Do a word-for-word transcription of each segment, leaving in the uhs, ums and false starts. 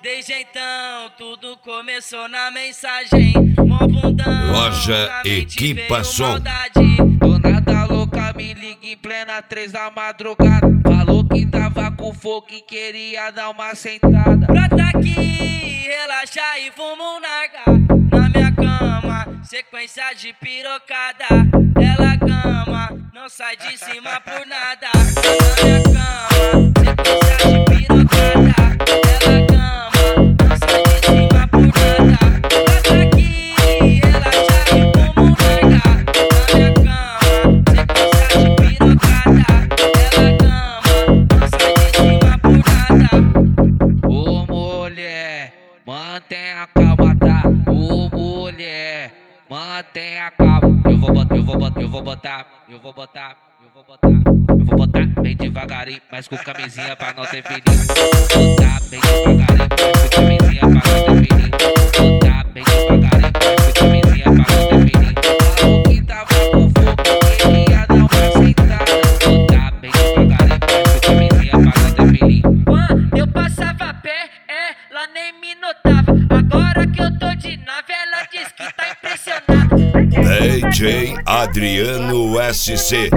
Desde então tudo começou na mensagem. Mó bundão, Loja na mente Equipa veio Som. maldade. Do nada louca me liga em plena três da madrugada. Falou que tava com fogo e queria dar uma sentada. Brota aqui, relaxa e fuma um narga. Na minha cama, sequência de pirocada. Ela gama, não sai de cima por nada. Na minha cama, sequência de pirocada. Ela gama, não sai de cima por nada. Brota aqui, relaxa e fuma um narga. Na minha cama, sequência de pirocada. Ela gama, não sai de cima por nada. Ô mulher, mantenha calma, tá? Ô mulher, mantenha calma. Eu vou botar, eu vou botar, eu vou botar, eu vou botar, eu vou botar, eu vou botar bem devagarinho, mas com camisinha pra não ter perigo. Vou botar bem devagarinho, mas com camisinha pra não ter perigo. Vou botar bem devagarinho, mas com camisinha pra não ter perigo. Falou que tava com fogo, queria dar uma sentada. Vou botar bem devagarinho, mas com camisinha pra não ter perigo. Quando eu passava a pé, ela nem me notava. Agora que eu tô de nave, ela diz que tá impressionada. D J Adriano S C.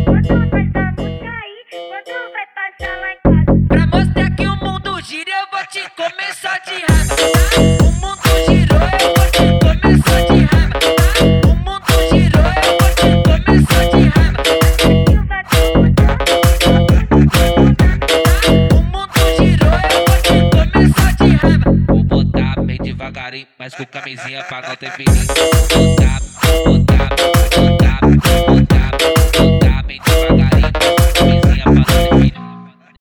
Pra mostrar que o mundo gira, eu vou te comer só de raiva. O mundo girou, eu vou te comer só de raiva. O mundo girou, eu vou te comer só de raiva. O mundo girou, eu vou te comer só de raiva. Vou botar bem devagarinho, mas com camisinha pra não ter perigo. Vou botar, vou botar, vou botar, vou botar.